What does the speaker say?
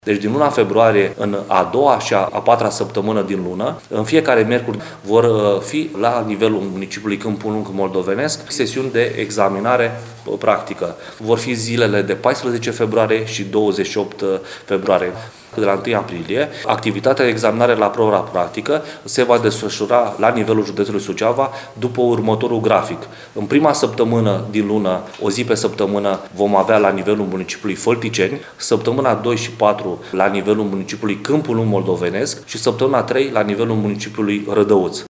Deci din luna februarie, în a doua și a patra săptămână din lună, în fiecare miercuri vor fi la nivelul municipiului Câmpul Lung moldovenesc sesiuni de examinare practică. Vor fi zilele de 14 februarie și 28 februarie. De la 1 aprilie, activitatea de examinare la prova practică se va desfășura la nivelul județului Suceava după următorul grafic. În prima săptămână din lună, o zi pe săptămână, vom avea la nivelul municipiului Fălticeni, săptămâna 2 și 4 la nivelul municipiului Câmpul Lung moldovenesc și săptămâna 3 la nivelul municipiului Rădăuț.